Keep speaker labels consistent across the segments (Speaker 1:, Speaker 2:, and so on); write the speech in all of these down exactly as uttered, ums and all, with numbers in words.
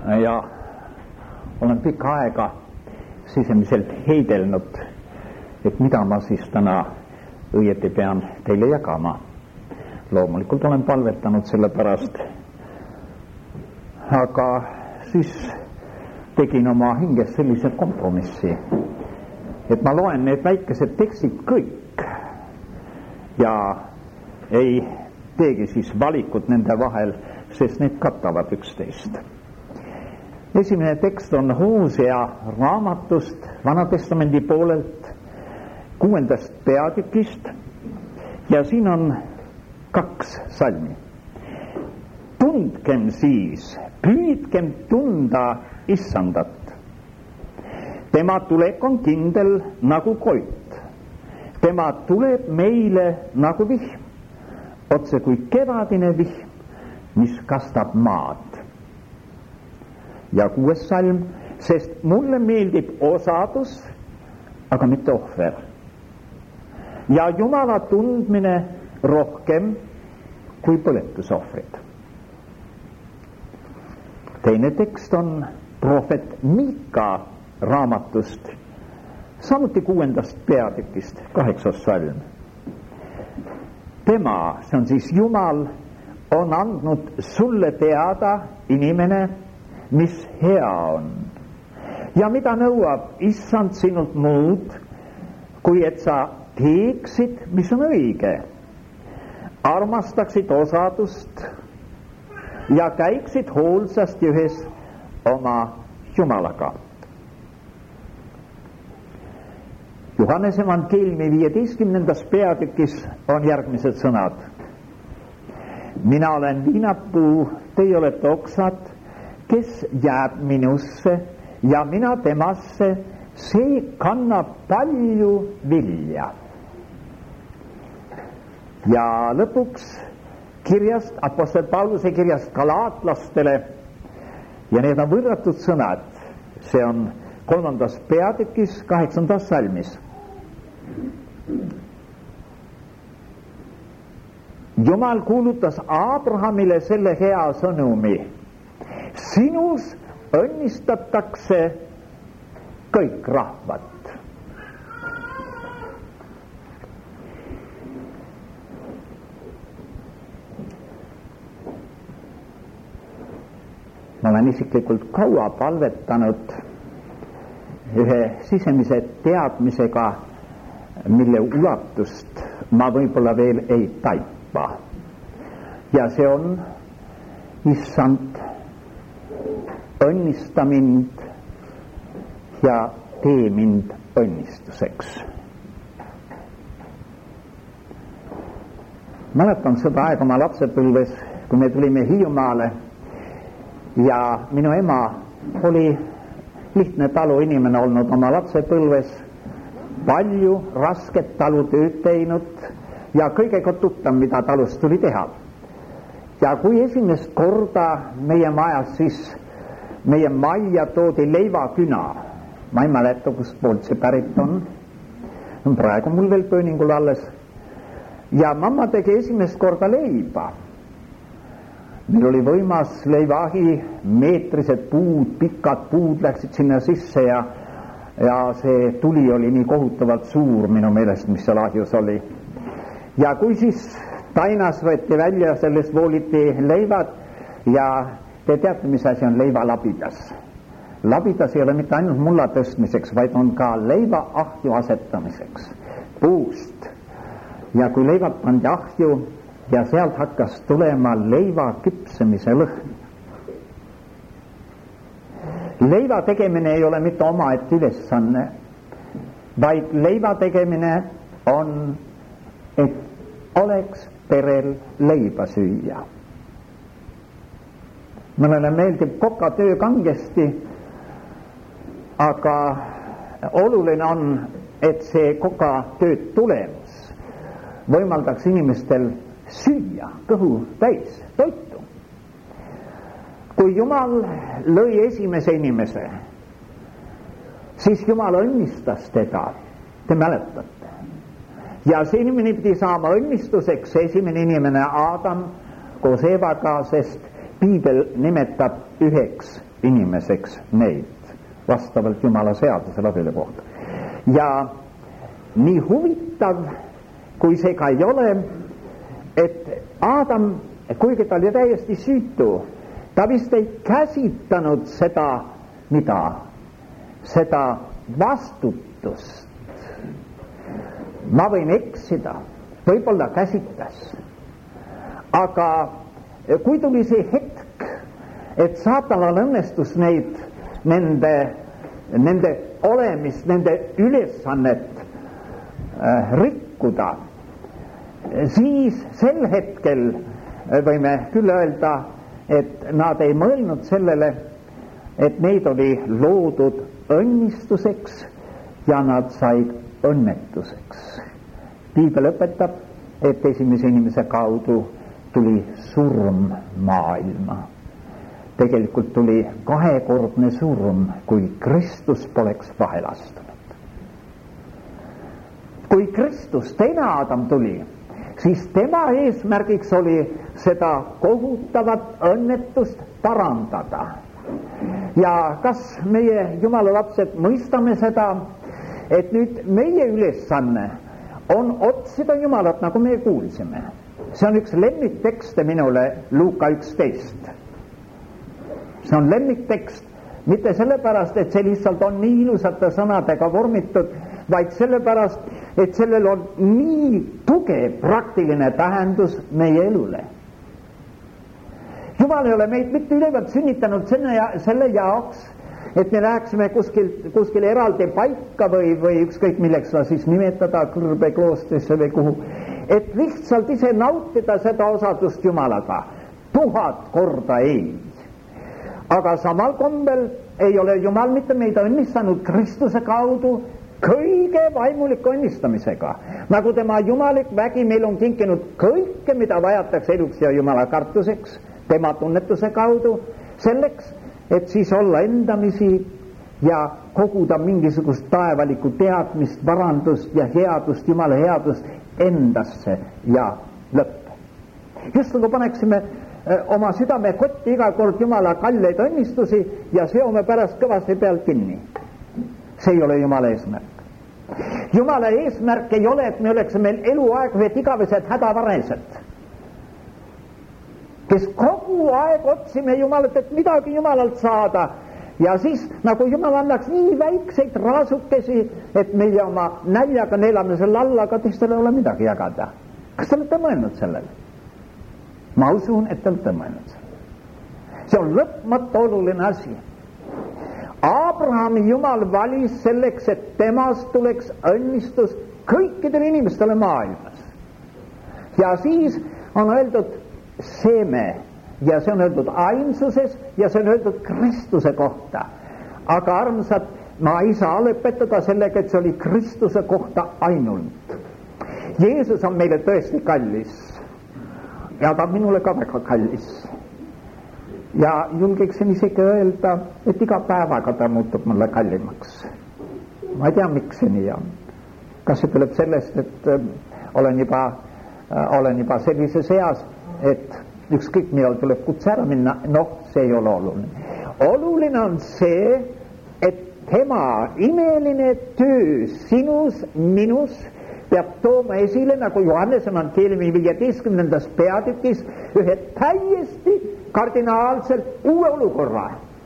Speaker 1: ja olen pikka aega sisemiselt heidelnud, et mida ma siis täna õieti pean teile jagama. Loomulikult olen palvetanud selle pärast, aga siis tegin oma hinges sellise kompromissi, et ma loen need väikesed tekstid kõik ja ei teegi siis valikut nende vahel, sest need katavad üksteist. Esimene tekst on Hosea raamatust Vanatestamendi poolelt kuuendast peatükist ja siin on kaks salmi. Tundkem siis, püüdkem tunda Issandat. Tema tulek on kindel nagu koit. Tema tuleb meile nagu vihm, otse kui kevadine vihm, mis kastab maad. Ja kuues salm, sest mulle meeldib osadus, aga mitte ohver. Ja Jumala tundmine rohkem kui põletusohvrid. Teine tekst on prohvet Miika raamatust, samuti kuuendast peatükist, kaheksas salm. Tema, see on siis Jumal, on andnud sulle teada, inimene, mis hea on. Ja mida nõuab Issand sinult muud, kui et sa teeksid, mis on õige, armastaksid osadust ja käiksid hoolsasti ühes oma Jumalaga. Johannese evangeeliumi viieteistkümnendas peatükis on järgmised sõnad. Mina olen viinapuu, teie olete oksad, kes jääb minusse ja mina temasse, see kannab palju vilja. Ja lõpuks kirjast, apostel Pauluse kirjast galaatlastele, ja need on võrratud sõnad, see on kolmandas peatükis, kaheksandas salmis. Jumal kuulutas Abrahamile selle hea sõnumi. Sinus õnnistatakse kõik rahvad. Ma olen isiklikult kaua palvetanud ühe sisemise teadmisega, mille ulatust ma võib-olla veel ei taipa. Ja see on, Issand, õnnista mind ja tee mind õnnistuseks. Mäletan seda aega oma lapsepõlves, kui me tulime Hiiumaale ja minu ema oli lihtne taluinimene olnud oma lapsepõlves, palju rasket talutööd teinud ja kõigega tuttav, mida talus tuli teha. Ja kui esimest korda meie majas siis meie majja toodi leivaküna, ma ei mäleta, kust poolt see pärit on, on praegu mul veel pööningul alles, ja mamma tegi esimest korda leiba. Meil oli võimas leivaahi, meetrised puud, pikad puud läksid sinna sisse ja, ja see tuli oli nii kohutavalt suur minu meelest, mis seal ahjus oli. Ja kui siis tainas võeti välja, sellest vooliti leivad ja te teate, mis asi on leiva labidas. Labidas ei ole mitte ainult mulla tõstmiseks, vaid on ka leiva ahju asetamiseks puust. Ja kui leivad pandi ahju, ja sealt hakkas tulema leiva küpsemise lõhn. Leiva tegemine ei ole mitte omaette ülesanne, vaid leiva tegemine on, et oleks perel leiba süüa. Mõnele meeldib kokatöö kangesti, aga oluline on, et see kokatöö tulemus võimaldaks inimestel süüa kõhu täis toitu. Kui Jumal lõi esimese inimese, siis Jumal õnnistas teda, te mäletate. Ja see inimene pidi saama õnnistuseks, esimene inimene Adam koos Evaga, sest piibel nimetab üheks inimeseks neid vastavalt Jumala seadusele abielu kohta. Ja nii huvitav, kui see ka ei ole, et Aadam, kuigi ta oli täiesti süütu, ta vist ei käsitanud seda, mida, seda vastutust. Ma võin eksida, võib-olla käsitas, aga kui tuli see hetk, et saatanal õnnestus neid, nende, nende olemist, nende ülesannet äh, rikkuda, siis sel hetkel võime küll öelda, et nad ei mõelnud sellele, et neid oli loodud õnnistuseks ja nad said õnnetuseks. Piibel õpetab, et esimese inimese kaudu tuli surm maailma. Tegelikult tuli kahekordne surm, kui Kristus poleks vahel astunud. Kui Kristus, teine Aadam tuli, siis tema eesmärgiks oli seda kohutavat õnnetust parandada. Ja kas meie Jumala lapsed mõistame seda, et nüüd meie ülesanne on otsida Jumalat, nagu me kuulsime. See on üks lemmiktekste minule, Luuka üksteist. See on lemmiktekst, mitte sellepärast, et see lihtsalt on nii ilusate sõnadega vormitud, vaid sellepärast, et sellel on nii tugev praktiline tähendus meie elule. Jumal ei ole meid mitte ülevalt sünnitanud selle, selle jaoks, et me läheksime kuskil, kuskil eraldi paika või, või ükskõik milleks la siis nimetada, kõrbekloostesse või kuhu, et lihtsalt ise nautida seda osadust Jumalaga. Tuhat korda ei. Aga samal kombel ei ole Jumal mitte meid õnnistanud Kristuse kaudu kõige vaimuliku õnnistamisega. Nagu tema jumalik vägi meil on kinkinud kõike, mida vajatakse eluks ja Jumala kartuseks, tema tunnetuse kaudu, selleks, et siis olla endamisi ja koguda mingisugust taevalikku teadmist, varandust ja headust, Jumala headust endasse ja lõppe. Just nagu paneksime oma südame kotti iga kord Jumala kalleid õnnistusi ja seome pärast kõvasti pealt kinni. See ei ole Jumala eesmärk. Jumala eesmärk ei ole, et me oleksime eluaeg ühed igavesed hädavaresed, kes kogu aeg otsime Jumalat, et midagi Jumalalt saada. Ja siis, nagu Jumal annaks nii väikseid raasukesi, et meie oma näljaga neelame selle alla, aga teistel ei ole midagi jagada. Kas te olete mõelnud sellele? Ma usun, et te olete mõelnud sellele. See on lõpmatu oluline asi. Abrahami Jumal valis selleks, et temast tuleks õnnistus kõikidele inimestele maailmas. Ja siis on öeldud seeme ja see on öeldud ainsuses ja see on öeldud Kristuse kohta. Aga armsad, ma ei saa lõpetada sellega, et see oli Kristuse kohta ainult. Jeesus on meile tõesti kallis ja ta on minule ka väga kallis. Ja julgeksin isegi öelda, et iga päevaga ta muutub mulle kallimaks. Ma ei tea, miks see nii on. Kas see tuleb sellest, et äh, olen, juba, äh, olen juba sellises eas, et ükskõik millal tuleb kutse ära minna, noh, see ei ole oluline. Oluline on see, et tema imeline töö sinus, minus peab tooma esile, nagu Johannes evangeeliumi viieteistkümnendas peatükis, ühe täiesti kardinaalselt uue olukorra.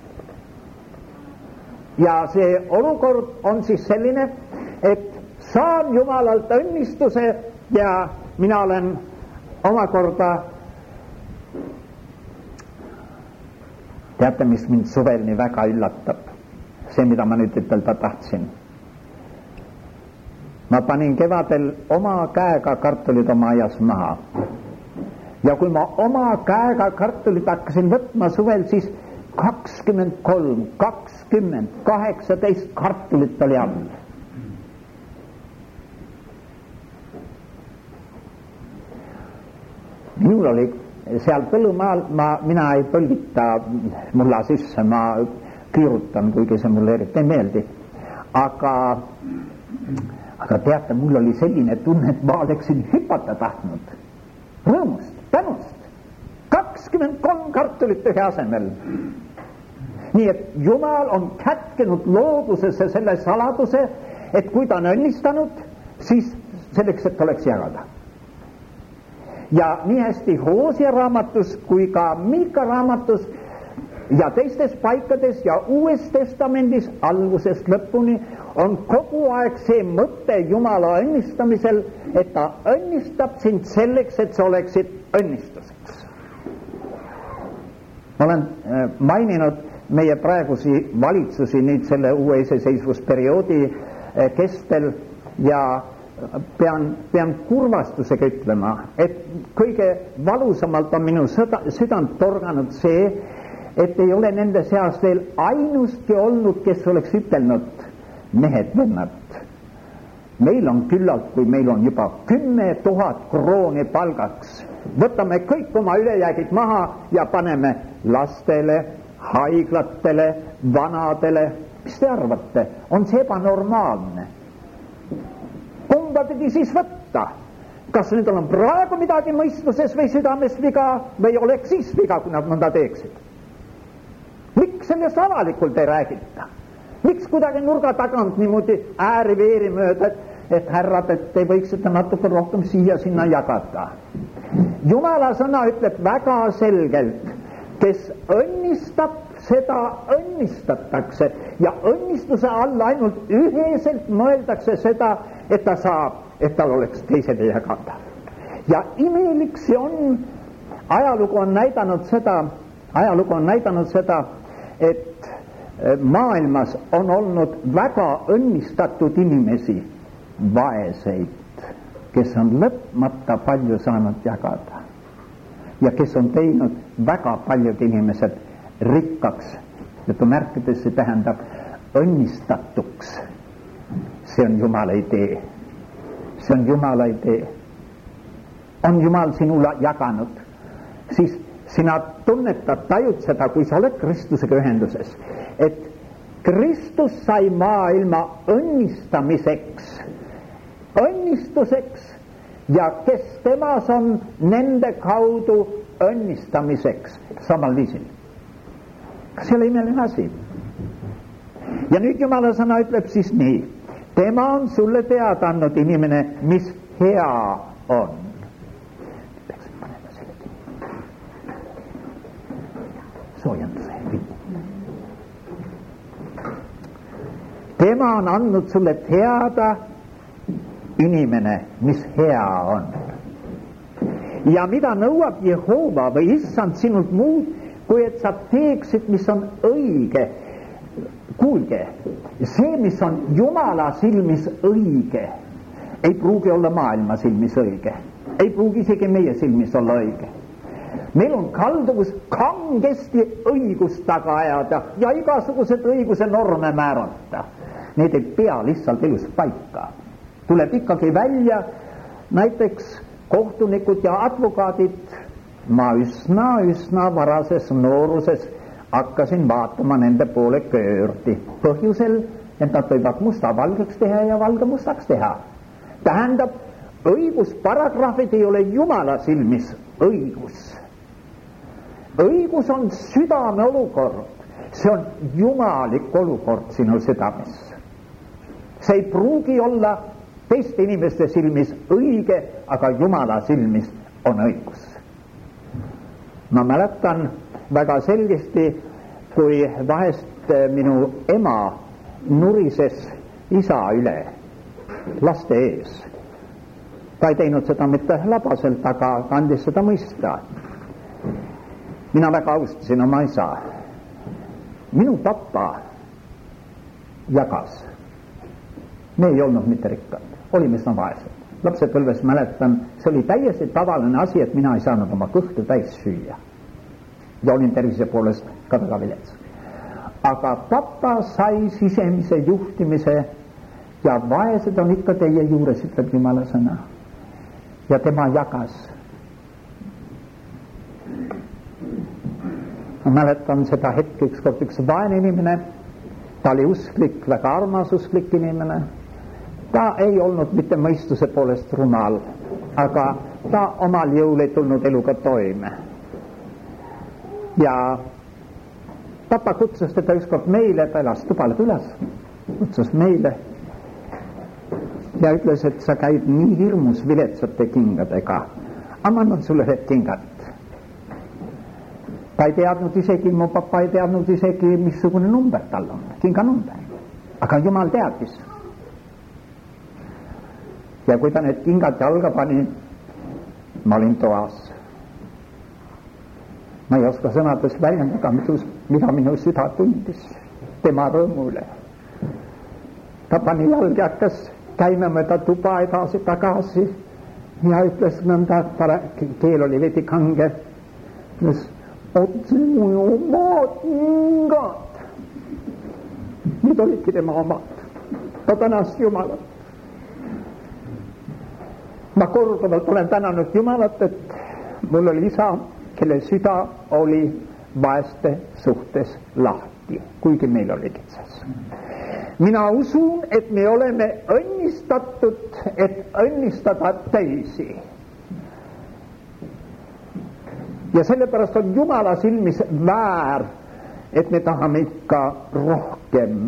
Speaker 1: Ja see olukord on siis selline, et saan Jumalalt õnnistuse ja mina olen omakorda, teate, mis mind suvel nii väga üllatab? See, mida ma nüüd ütelda tahtsin. Ma panin kevadel oma käega kartulid oma aias maha. Ja kui ma oma käega kartulit hakkasin võtma suvel, siis kakskümmend kolm, kakskümmend, kaheksateist kartulit oli all. Minul oli seal põllumaal, ma, mina ei põlgita mulla sisse, ma kiirutan, kuigi see mulle eriti ei meeldi. Aga, aga teate, mul oli selline tunne, et ma oleksin hüpata tahtnud. Rõõmust, tänust. kakskümmend kolm kartulit ühe asemel. nii et Jumal on kätkenud loodusesse selle saladuse, et kui ta on õnnistanud, siis selleks, et oleks jagada. Ja nii hästi Hosea raamatus kui ka Miika raamatus ja teistes paikades ja Uues Testamendis algusest lõpuni on kogu aeg see mõte Jumala õnnistamisel, et ta õnnistab sind selleks, et sa oleksid õnnistuseks. Ma olen maininud meie praegusi valitsusi nüüd selle uue iseseisvusperioodi kestel ja pean, pean kurvastusega ütlema, et kõige valusamalt on minu sõda, südant torganud see, et ei ole nende seas veel ainustki olnud, kes oleks ütelnud, mehed, vennad, meil on küllalt, kui meil on juba kümme tuhat krooni palgaks. Võtame kõik oma ülejäägid maha ja paneme lastele, haiglatele, vanadele. Mis te arvate, on see ebanormaalne? Kumba pidi siis võtta? Kas nüüd on praegu midagi mõistuses või südames viga või oleks siis viga, kui nad nõnda teeksid? Miks sellest avalikult ei räägita? Miks kuidagi nurga tagant niimoodi ääri-veeri mööda, et, et härrad, et te võiksite natuke rohkem siia-sinna jagada? Jumala sõna ütleb väga selgelt, kes õnnistab, seda õnnistatakse ja õnnistuse all ainult üheselt mõeldakse seda, et ta saab, et tal oleks teisele jagada. Ja imelik see on, ajalugu on näidanud seda, ajalugu on näidanud seda, et maailmas on olnud väga õnnistatud inimesi, vaeseid, kes on lõpmata palju saanud jagada ja kes on teinud väga paljud inimesed rikkaks, et märkides see tähendab õnnistatuks. See on Jumala idee. See on Jumala idee. On Jumal sinule jaganud, siis sina tunnetad, tajud seda, kui sa oled Kristusega ühenduses, et Kristus sai maailma õnnistamiseks, õnnistuseks ja kes temas on, nende kaudu õnnistamiseks samal viisil. Kas ei ole imeline asi? Ja nüüd Jumala sõna ütleb siis nii, tema on sulle teada andnud, inimene, mis hea on. Tema on andnud sulle teada, inimene, mis hea on. Ja mida nõuab Jehova või issand sinult muud, kui et sa teeksid, mis on õige. Kuulge, see, mis on Jumala silmis õige, ei pruugi olla maailma silmis õige. Ei pruugi isegi meie silmis olla õige. Meil on kalduvus kangesti õigust taga ajada ja igasugused õiguse norme määrata. Need ei pea lihtsalt elus paika. Tuleb ikkagi välja näiteks kohtunikud ja advokaadid. Ma üsna, üsna varases nooruses hakkasin vaatama nende poole köördi. Põhjusel, et nad võivad musta valgeks teha ja valge mustaks teha. Tähendab, õigusparagrahvid ei ole Jumala silmis õigus. Õigus on südame olukord. See on jumalik olukord sinu südames. See ei pruugi olla teiste inimeste silmis õige, aga Jumala silmis on õigus. Ma mäletan väga selgesti, kui vahest minu ema nurises isa üle laste ees. Ta ei teinud seda mitte labaselt, aga andis seda mõista. Mina väga austasin oma isa. Minu papa jagas. Me ei olnud mitte rikkad, olime üsna vaesed. Lapsepõlves mäletan, see oli täiesti tavaline asi, et mina ei saanud oma kõhtu täis süüa. Ja olin tervise poolest ka väga vilets. Aga papa sai sisemise juhtimise ja vaesed on ikka teie juures, ütleb Jumala sõna. Ja tema jagas. Ma mäletan seda hetke, ükskord üks vaene inimene, ta oli usklik, väga armas usklik inimene. Ta ei olnud mitte mõistuse poolest rumal, aga ta omal jõul ei tulnud eluga toime. Ja Papa kutsus teda ükskord meile, ta elas tupale külas, kutsus meile ja ütles, et sa käid nii hirmus viletsate kingadega, aga ma annan sulle need kingad. Ta ei teadnud isegi, mu papa ei teadnud isegi, missugune number tal on, kinganumber, aga Jumal teadis. Ja kui ta need kingad jalga pani, ma olin toas. Ma ei oska sõnades väljendada, mida minu süda tundis tema rõõmu üle. Ta pani jalg ja hakkas käima mööda tuba edasi tagasi ja ütles nõnda, keel oli veidi kange, ütles, otse mu omad kingad. Need olidki tema omad. Ta tänas Jumalat. Ma korduvalt olen tänanud Jumalat, et mul oli isa, kelle süda oli vaeste suhtes lahti, kuigi meil oli kitsas. Mina usun, et me oleme õnnistatud, et õnnistada teisi. Ja sellepärast on Jumala silmis väär, et me tahame ikka rohkem.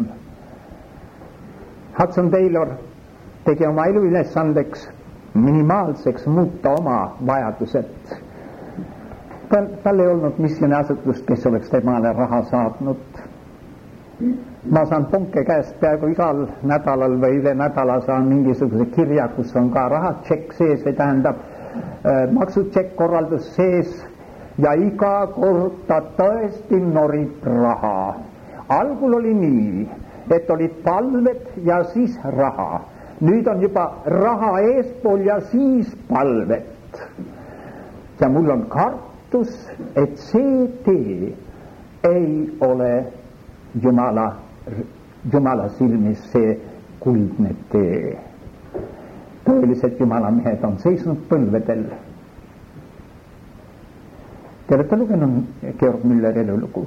Speaker 1: Hudson Taylor tegi oma elu ülesandeks minimaalseks muuta oma vajadused. Tal, tal ei olnud missioniasutust, kes oleks temale raha saatnud. Ma saan Ponke käest peaaegu igal nädalal või üle nädala saan mingisuguse kirja, kus on ka rahatšekk sees, või tähendab äh, maksutšekk korraldus sees ja iga kord ta tõesti norib raha. Algul oli nii, et olid palved ja siis raha. Nüüd on juba raha eespool ja siis palvet. Ja mul on kartus, et see tee ei ole Jumala, Jumala silmis see kuldne tee. Tõelised Jumala mehed on seisnud põlvedel. Te olete lugenud Georg Mülleri elulugu.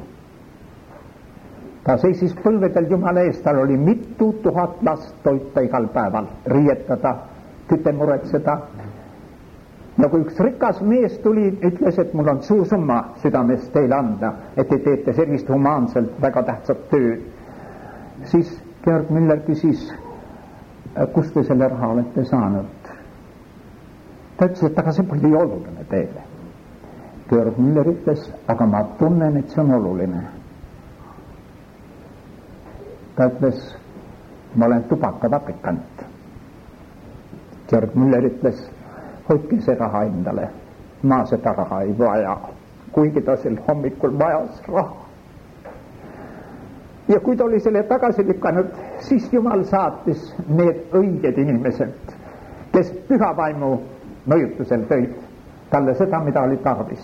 Speaker 1: Ta seisis põlvedel Jumala eest, tal oli mitu tuhat last toita igal päeval, riietada, küte muretseda. Ja kui üks rikas mees tuli, ütles, et mul on suur summa südames teile anda, et te teete sellist humaanselt väga tähtsat tööd, siis Georg Müller küsis, kust te selle raha olete saanud. Ta ütles, et aga see pole oluline teile. Georg Müller ütles, aga ma tunnen, et see on oluline. Ta ütles, ma olen tubakavabrikant. Georg Müller ütles, hoidke see raha endale, ma seda raha ei vaja, kuigi ta sel hommikul vajas raha. Ja kui ta oli selle tagasi lükanud, siis Jumal saatis need õiged inimesed, kes püha vaimu mõjutusel tõid talle seda, mida oli tarvis.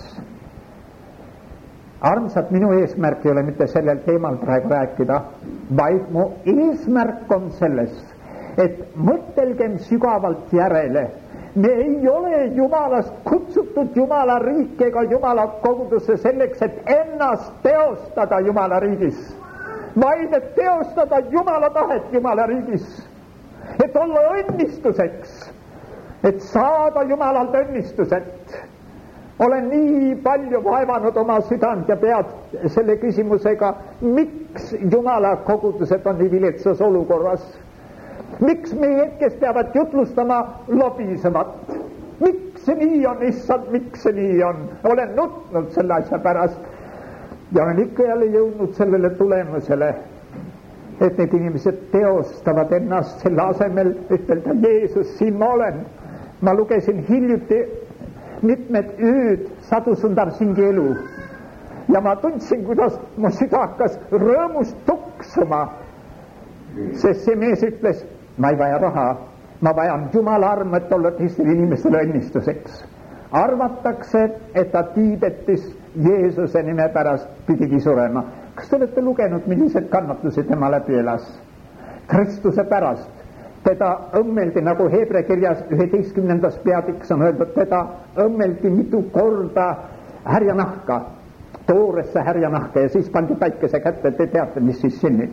Speaker 1: Armsad, minu eesmärk ei ole mitte sellel teemal praegu rääkida, vaid mu eesmärk on selles, et mõtelgem sügavalt järele. Me ei ole Jumalast kutsutud Jumala riik ega Jumala kogudusse selleks, et ennast teostada Jumala riigis, vaid et teostada Jumala tahet Jumala riigis, et olla õnnistuseks, et saada Jumalalt õnnistuset. Olen nii palju vaevanud oma südant ja pead selle küsimusega, miks Jumala kogudused on nii viletsas olukorras. Miks meie hetkes peavad jutlustama lobisevat? Miks see nii on, issand, miks see nii on? Olen nutnud selle asja pärast ja olen ikka jälle jõudnud sellele tulemusele, et need inimesed teostavad ennast selle asemel, ütelda Jeesus, siin ma olen. Ma lugesin hiljuti mitmed ööd Sadu Sundar Singhi elu ja ma tundsin, kuidas mu süda hakkas rõõmust tuksuma, sest see mees ütles, ma ei vaja raha, ma vajan Jumala armu, et olla teistele inimestele õnnistuseks. Arvatakse, et ta Tiibetis Jeesuse nime pärast pidigi surema. Kas te olete lugenud, millised kannatused tema läbi elas? Kristuse pärast. Teda õmmeldi, nagu Hebre kirjas üheteistkümnendas peatüks on öeldud, teda õmmeldi mitu korda härjanahka, tooresse härjanahka ja siis pandi päikese kätte, te teate, mis siis sünnib.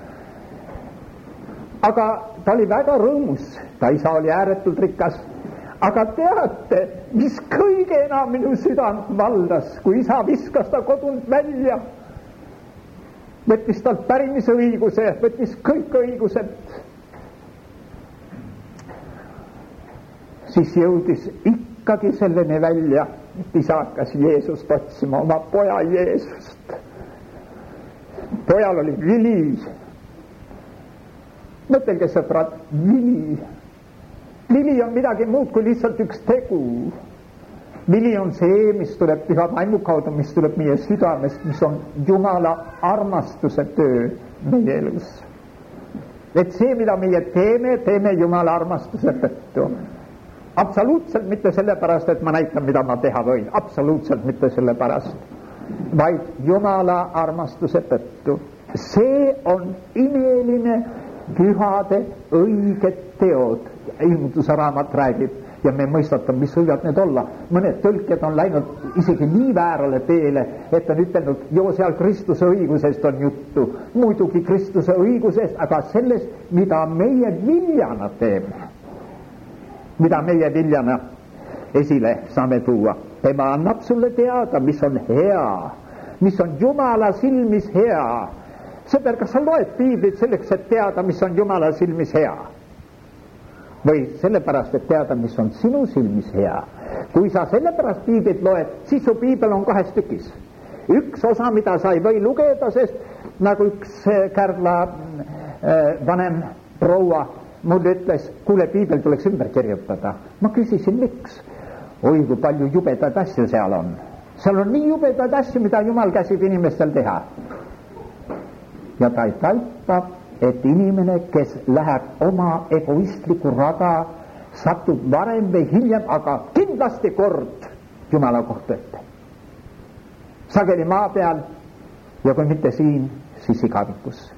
Speaker 1: Aga ta oli väga rõõmus, ta isa oli ääretult rikas, aga teate, mis kõige enam minu südant valdas, kui isa viskas ta kodunt välja. võttis talt pärimise õiguse, võttis kõik õigused. Siis jõudis ikkagi selleni välja, et isa hakkas Jeesust otsima, oma poja Jeesust. Pojal oli vili. Mõtelge, sõbrad, vili. Vili on midagi muud kui lihtsalt üks tegu. Vili on see, mis tuleb püha vaimu kaudu, mis tuleb meie südamest, mis on Jumala armastuse töö meie elus. Et see, mida meie teeme, teeme Jumala armastuse tõttu. Absoluutselt mitte sellepärast, et ma näitan, mida ma teha võin. Absoluutselt mitte sellepärast, vaid Jumala armastuse tõttu. See on imeline pühade õiged teod. Ilmutuse raamat räägib ja me mõistame, mis võivad need olla. Mõned tõlked on läinud isegi nii väärale teele, et on ütelnud, joo seal Kristuse õigusest on juttu. Muidugi Kristuse õigusest, aga sellest, mida meie viljana teeme. Mida meie viljana esile saame tuua. Tema annab sulle teada, mis on hea, mis on Jumala silmis hea. Sõber, kas sa loed piiblit selleks, et teada, mis on Jumala silmis hea? Või sellepärast, et teada, mis on sinu silmis hea? Kui sa sellepärast piiblit loed, siis su piibel on kahes tükis. Üks osa, mida sa ei või lugeda, sest nagu üks Kärdla äh, vanem proua mulle ütles, kuule, piibel tuleks ümber kirjutada. Ma küsisin, miks? Oi, kui palju jubedaid asju seal on. Seal on nii jubedaid asju, mida Jumal käsib inimestel teha. Ja ta ei taipa, et inimene, kes läheb oma egoistliku rada, satub varem või hiljem, aga kindlasti kord Jumala kohta ette. Sageli maa peal ja kui mitte siin, siis igavikus.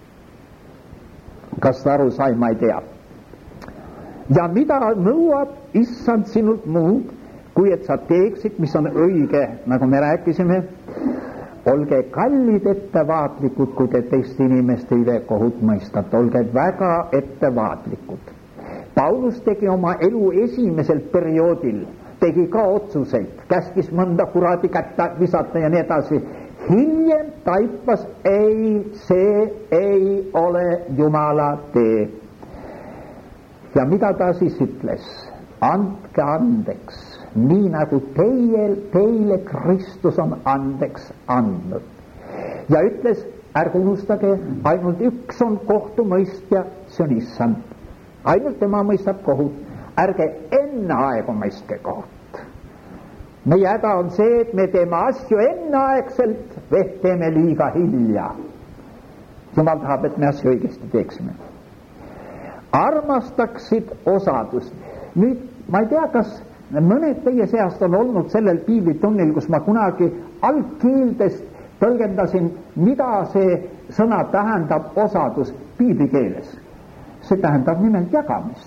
Speaker 1: Kas ta aru sai, ma ei tea. Ja mida nõuab issand sinult muud, kui et sa teeksid, mis on õige, nagu me rääkisime, olge kallid ettevaatlikud, kui te teist inimeste üle kohut mõistate, olge väga ettevaatlikud. Paulus tegi oma elu esimesel perioodil, tegi ka otsuseid, käskis mõnda kuradi kätte visata ja nii edasi. Hiljem taipas, ei, see ei ole Jumala tee. Ja mida ta siis ütles? Andke andeks, nii nagu teie, teile Kristus on andeks andnud. Ja ütles, ärge unustage, ainult üks on kohtumõistja, see on issand. Ainult tema mõistab kohut, ärge enne aegu mõistke kohut. Meie häda on see, et me teeme asju enneaegselt või teeme liiga hilja. Jumal tahab, et me asju õigesti teeksime. Armastaksid osadust. Nüüd, ma ei tea, kas mõned teie seast on olnud sellel piiblitunnil, kus ma kunagi algkeeldest tõlgendasin, mida see sõna tähendab osadus piiblikeeles. See tähendab nimelt jagamist.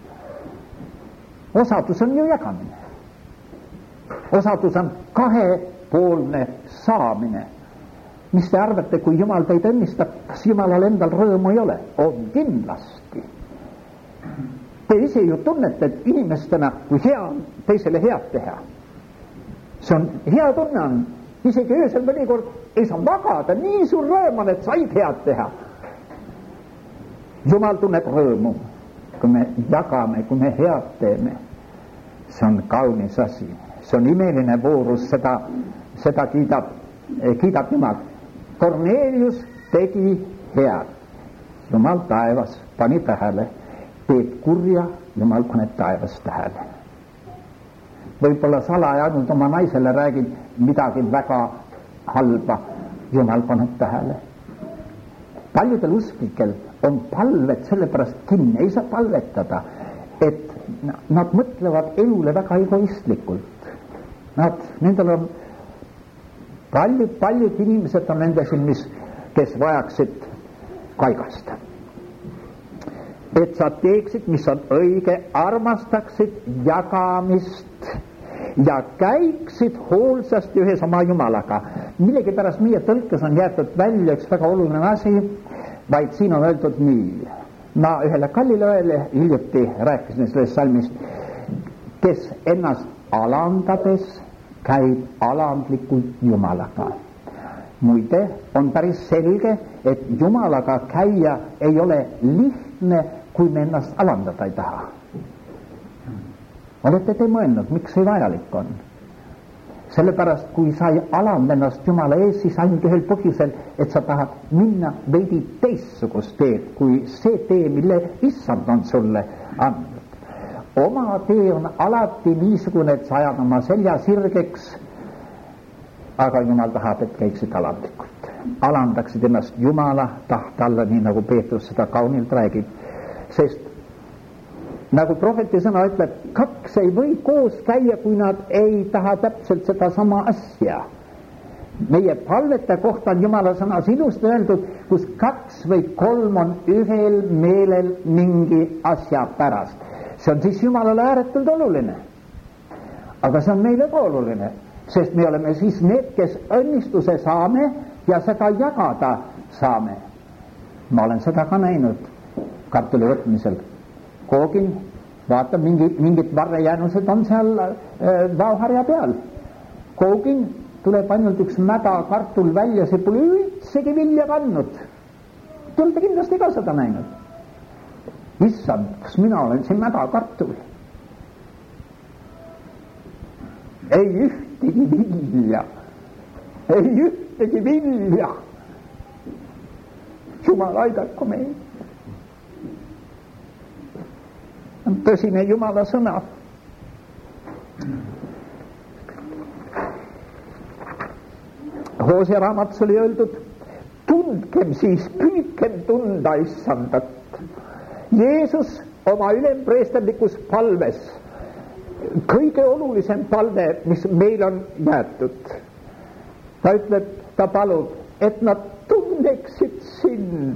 Speaker 1: Osadus on ju jagamine. Osadus on kahepoolne saamine. Mis te arvate, kui Jumal teid õnnistab, kas Jumalal endal rõõmu ei ole? On kindlasti. Te ise ju tunnete, et inimestena, kui hea on teisele head teha. See on hea tunne on. Isegi öösel mõnikord ei saa magada, nii suur rõõm on, et said head teha. Jumal tunneb rõõmu, kui me jagame, kui me head teeme. See on kaunis asi. See on imeline voorus, seda, seda kiidab, kiidab Jumal. Kornelius tegi head. Jumal taevas pani tähele. Teeb kurja, Jumal paneb taevas tähele. Võib-olla salaja ainult oma naisele räägib midagi väga halba. Jumal paneb tähele. Paljudel usklikel on palvet sellepärast kinni. Ei saa palvetada, et nad mõtlevad elule väga egoistlikult. Nad, nendel on paljud, paljud inimesed on nende silmis, kes vajaksid kaigast. Et sa teeksid, mis on õige, armastaksid jagamist ja käiksid hoolsasti ühes oma Jumalaga. Millegi pärast meie tõlkes on jäetud välja üks väga oluline asi, vaid siin on öeldud nii. Ma ühele kallile õele hiljuti rääkisin sellest salmist, kes ennast alandades käib alandlikult Jumalaga. Muide, on päris selge, et Jumalaga käia ei ole lihtne, kui me ennast alandada ei taha. Olete te mõelnud, miks see vajalik on? Sellepärast, kui sa ei alanda ennast Jumala ees, siis ainult ühel põhjusel, et sa tahad minna veidi teistsugust teed, kui see tee, mille issand on sulle andnud. Oma tee on alati niisugune, et sa ajad oma selja sirgeks, aga Jumal tahab, et käiksid alandlikult. Alandaksid ennast Jumala tahte alla, nii nagu Peetrus seda kaunilt räägib. Sest nagu prohveti sõna ütleb, kaks ei või koos käia, kui nad ei taha täpselt seda sama asja. Meie palvete kohta on Jumala sõnas ilusti öeldud, kus kaks või kolm on ühel meelel mingi asja pärast. See on siis Jumalale ääretult oluline. Aga see on meile ka oluline, sest me oleme siis need, kes õnnistuse saame ja seda jagada saame. Ma olen seda ka näinud kartuli võtmisel. Koogin, vaata, mingi, mingid varrejäänused on seal äh, vaoharja peal. Koogin, tuleb ainult üks mäda kartul välja, see pole üldsegi vilja kandnud. Te olete kindlasti ka seda näinud. Issand, kas mina olen siin mäda kartul? Ei ühtegi vilja. Ei ühtegi vilja. Jumal aidaku meid. On tõsine Jumala sõna. Hoosea raamatus oli öeldud, tundkem siis, püüdkem tunda issandat. Jeesus oma ülempreesterlikus palves, kõige olulisem palve, mis meil on jäetud. Ta ütleb, ta palub, et nad tunneksid sind.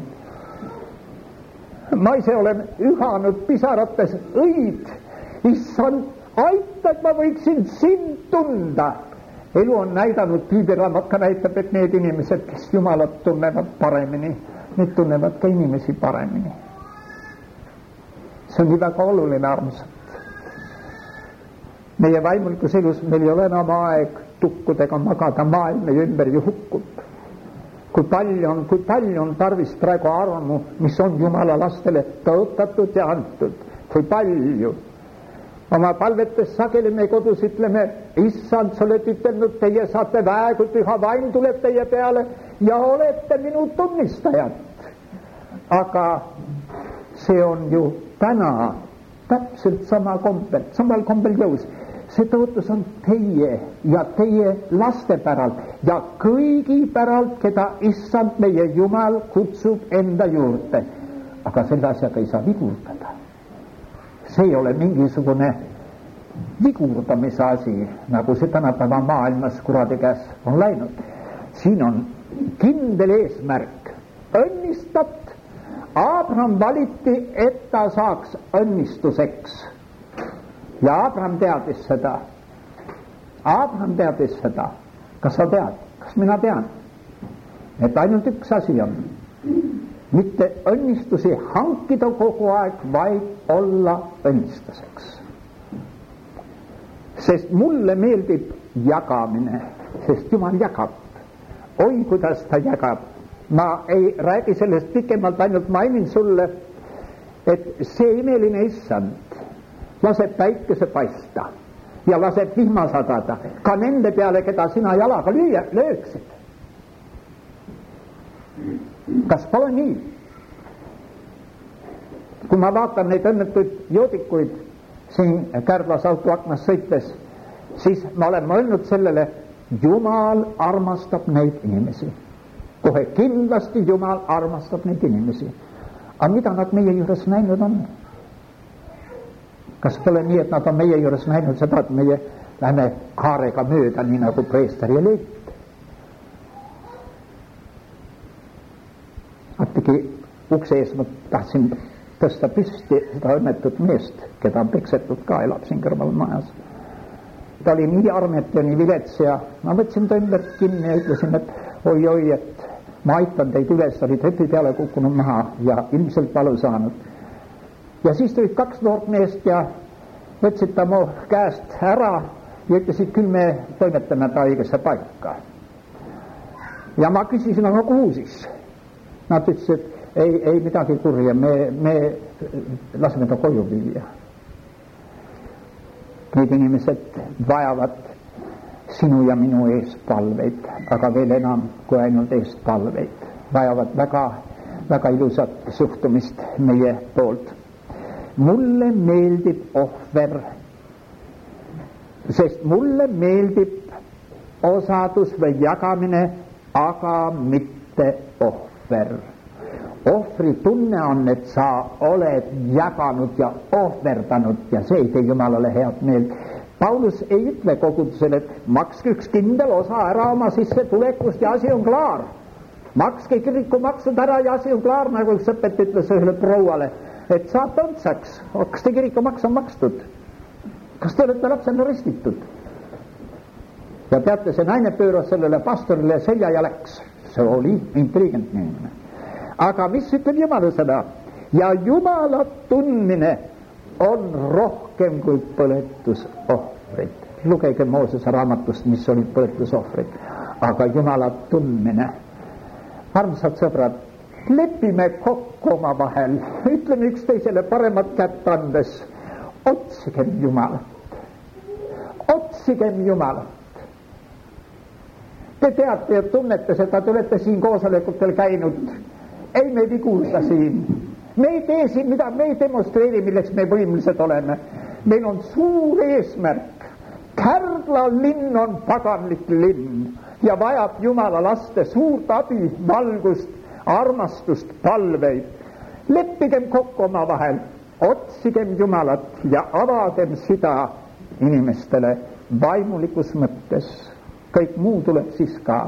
Speaker 1: Ma ise olen ühanud pisarates õid. Issand, aita, et ma võiksin sind tunda. Elu on näidanud, piibiraamat ka näitab, et need inimesed, kes Jumalat tunnevad paremini, need tunnevad ka inimesi paremini. See on nii väga oluline, armsad. Meie vaimulikus elus meil ei ole enam aeg tukkudega magada, maailm meie ümber ju hukkub. Kui palju on, kui palju on tarvis praegu arvamu, mis on Jumala lastele tõotatud ja antud. Kui palju. Oma palvetes sageli me kodus ütleme, issand, sa oled ütelnud, teie saate väegu, püha vaim tuleb teie peale ja olete minu tunnistajad. Aga see on ju täna täpselt sama kombel, samal kombel jõus. See tõotus on teie ja teie laste päralt ja kõigi päralt, keda issand meie Jumal kutsub enda juurde. Aga selle asjaga ei saa vigurdada. See ei ole mingisugune vigurdamise asi, nagu see tänapäeva maailmas kuradi käes on läinud. Siin on kindel eesmärk. Õnnistat. Abraham valiti, et ta saaks õnnistuseks. Ja Abraham teadis seda. Abraham teadis seda. Kas sa tead? Kas mina tean? Et ainult üks asi on. Mitte õnnistusi hankida kogu aeg, vaid olla õnnistuseks. Sest mulle meeldib jagamine, sest Jumal jagab. Oi, kuidas ta jagab. Ma ei räägi sellest pikemalt, ainult mainin sulle, et see imeline issand laseb päikese paista ja laseb vihma sadada ka nende peale, keda sina jalaga lüüa, lööksid. Kas pole nii? Kui ma vaatan neid õnnetuid joodikuid siin Kärdlas autoaknas sõites, siis ma olen mõelnud sellele, Jumal armastab neid inimesi. Kohe kindlasti Jumal armastab neid inimesi. Aga mida nad meie juures näinud on? Kas pole nii, et nad on meie juures näinud seda, et meie lähme kaarega mööda, nii nagu preester ja leet? Vaatagi ukse ees ma tahtsin tõsta püsti seda õnnetut meest, keda on peksetud ka, elab siin kõrval majas. Ta oli nii armet ja nii vilets ja ma võtsin ta ümber kinni ja ütlesin, et oi, oi, et ma aitan teid üles, oli trepi peale kukkunud maha ja ilmselt valu saanud. Ja siis tulid kaks noort meest ja võtsid ta mu käest ära ja ütlesid, küll me toimetame ta õigesse paika. ja ma küsisin, aga kuhu siis? Nad ütlesid, et ei, ei midagi kurja, me, me laseme ta koju viia. Need inimesed vajavad sinu ja minu eest palveid, aga veel enam kui ainult eest palveid. Vajavad väga, väga ilusat suhtumist meie poolt. Mulle meeldib ohver, sest mulle meeldib osadus või jagamine, aga mitte ohver. Ohvri tunne on, et sa oled jaganud ja ohverdanud ja see ei tee Jumalale head meelt. Paulus ei ütle kogudusele, et makske üks kindel osa ära oma sissetulekust ja asi on klaar. Makske kirikumaksud ära ja asi on klaar, nagu üks õpet ütles ühele prouale, et saab tantsaks. Kas te kirikumaks on makstud? Kas te olete lapsena ristitud? Ja teate, see naine pööras sellele pastorile selja ja läks. See oli intriigentne inimene. Aga mis ütleb Jumala sõna? Ja Jumala tundmine on rohkem kui põletusohvrid. Lugege Moosese raamatust, mis olid põletusohvrid. Aga Jumala tundmine. Armsad sõbrad, lepime kokku oma vahel. Ütleme üksteisele paremat kätt andes. Otsigem Jumalat. Otsigem Jumalat. Te teate ja tunnete seda, te olete siin koosolekutel käinud. Ei me ei kuulda siin. Me ei tee siin mida, me ei demonstreeri, milleks me võimlised oleme. Meil on suur eesmärk. Kärdla linn on paganlik linn ja vajab Jumala laste suurt abi, valgust, armastust, palveid. Leppigem kokku oma vahel, otsigem Jumalat ja avagem süda inimestele vaimulikus mõttes. Kõik muu tuleb siis ka.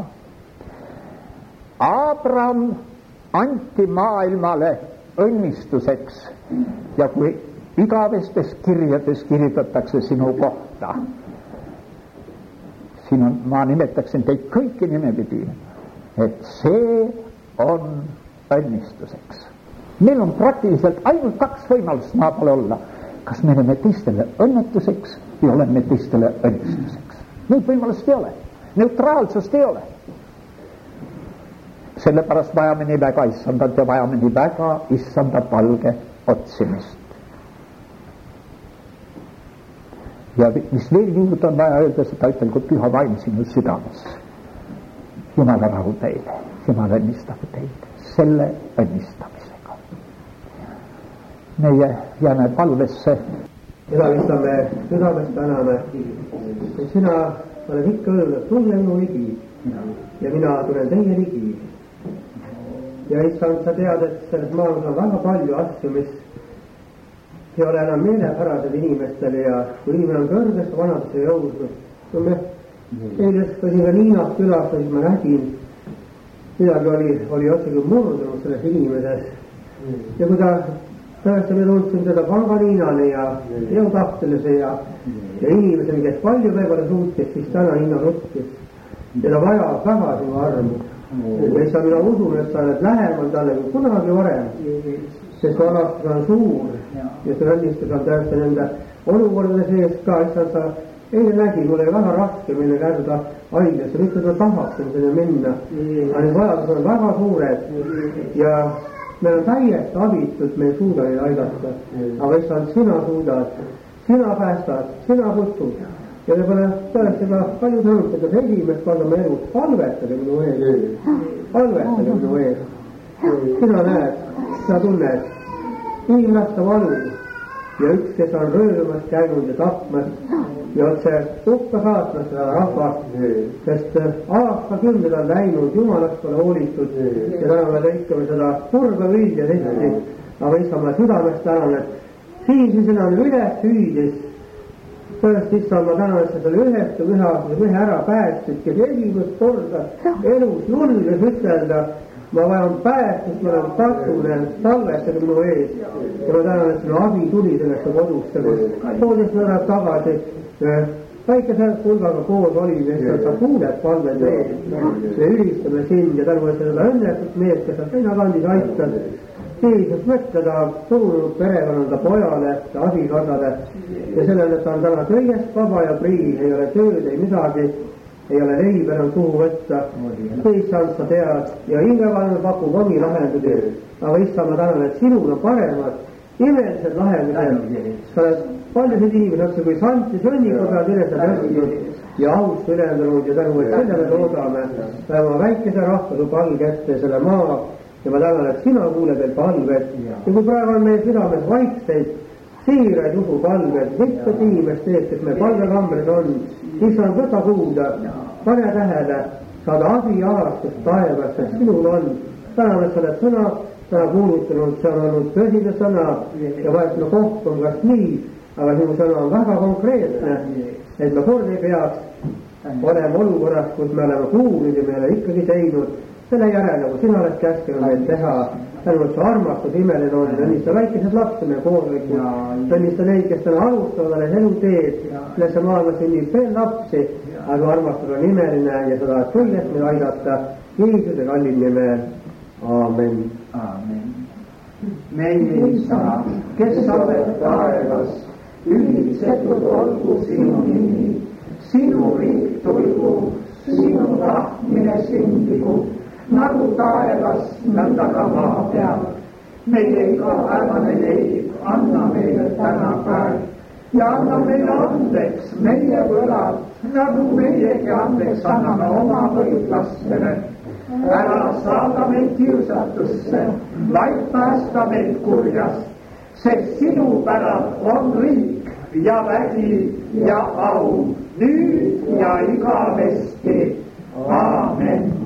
Speaker 1: Abraham anti maailmale õnnistuseks ja kui igavestes kirjades kirjutatakse sinu kohta, siin on, ma nimetaksin teid kõiki nimepidi, et see on õnnistuseks. Meil on praktiliselt ainult kaks võimalust maa peal olla. Kas me oleme teistele õnnetuseks või oleme teistele õnnistuseks? Muud võimalust ei ole. Neutraalsust ei ole. Sellepärast vajame nii väga issandat ja vajame nii väga issanda palge otsimist. Ja mis veel juurde on vaja öelda, seda ütlen, kui püha vaim sinu südames. Jumala rahu teile, Jumal õnnistab teid selle õnnistamisega. Meie jääme palvesse.
Speaker 2: Seda me südames täname, et sina oled ikka öelnud, et tule minu ligi ja mina tulen teie ligi. Ja issand, sa tead, et selles maailmas on väga palju asju, mis ei ole enam meelepärased inimestele ja kui inimene on kõrgesse vanaduse jõudnud. Kui me eiles võisin ka Liinas külas, siis ma nägin, midagi oli, oli otsikul murdunud selles inimeses. Ja kui ta tõesti me tundsin teda pangaliinale ja jõutahtelise ja, ja inimesel, kes palju võib-olla suutis, siis täna hinna võttis. Ja ta vajab väga sinu armu. Ja sa mina usun, et sa oled lähemal talle kui kunagi varem, sest armastus on suur ja see õnnistus on tõesti nende olukordade sees ka, issand sa eile nägi, mul oli väga raske minna käärda haiglasse, mitte ta tahaksin sinna minna, aga need vajadused on väga suured ja meil on täiesti abitud, me ei suuda neid aidata, aga issand, sina suudad, sina päästad, sina kutsud ja võib-olla tõesti ka palju sõnumid, et esimest korda me elus palvetage minu ees, palvetage minu ees. Sina näed, sa tunned inimlaste valu ja üks, kes on röörumas käinud ja tapmas ja otse hukka saatmas seda rahvast, sest aastakümned on läinud, Jumalast pole hoolitud ja täna me lõikame seda kurba vilja tehti, aga issand, ma südames tänan, et siin siis enam üles hüüdis tõesti, issand, ma tänan, et sa selle ühest ühe, ühe ära päästid, kes esimest korda elus julges ütelda, ma vajan päästust, ma olen katune, talvestage minu ees ja ma tänan, et sinu abi tuli sellesse kodusse, kus poolteist nädalat tagasi väikese hulgaga koos oli, sest sa kuuled palved mees, me ülistame sind ja tänu, et seda õnnetut mees, kes on teine kandis aitad, Jeesus mõtleda surunud perekonnanda pojale, abikannale ja sellele, et ta on täna kõigest vaba ja prii, ei ole tööd, ei midagi ei ole leib enam suhu võtta. issand, sa tead ja hingevalu pakub omi lahendusi, aga issand, ma tänan, et sinul on paremad imelised lahendused. sa oled paljusid inimesed, kui Santi sõnniku peal üles tõstnud ja austu ülendanud ja tänu, et sellele loodame oma väikese rahva su palge ette selle maa ja ma tänan, et sina kuuled veel palved ja kui praegu on meie südames vaikseid siiraid usupalved, mitmed inimest teed, kes me palvekambrid on, issand, võta kuulda, pane tähele, saad abi aastast taevast, et sinul on. Täname, et sa oled sõna, täna kuulutanud, see on olnud tõsine sõna ja vahetame koht on kas nii, aga sinu sõna on väga konkreetne, et me kord ei peaks olema olukorras, kus me oleme kuulnud ja me oleme ikkagi teinud selle järel, nagu sina oled käskenud meil teha. Tänu, et see armastus imeline on, õnnista väikesed lapsi meie koolikud, õnnista neid, kes täna alustavad alles eluteed, millesse maailma sünnib veel lapsi, aga armastus on imeline ja sa tahad kõigest meil aidata Jeesuse kallid nimel. Aamen.
Speaker 3: Aamen. Meie isa, kes sa oled taevas, ülitsetud olgu sinu nimi, sinu riik tulgu, sinu tahtmine sündigu, nagu taevas, nõnda ka maa peal. Meie igapäevane leib anna meile täna päev ja anna meile andeks meie võlad, nagu meiegi andeks anname oma võitlastele. Ära saada meid kiusatusse, vaid päästa meid kurjast, sest sinu päralt on riik ja vägi ja au nüüd ja igavesti. Aamen.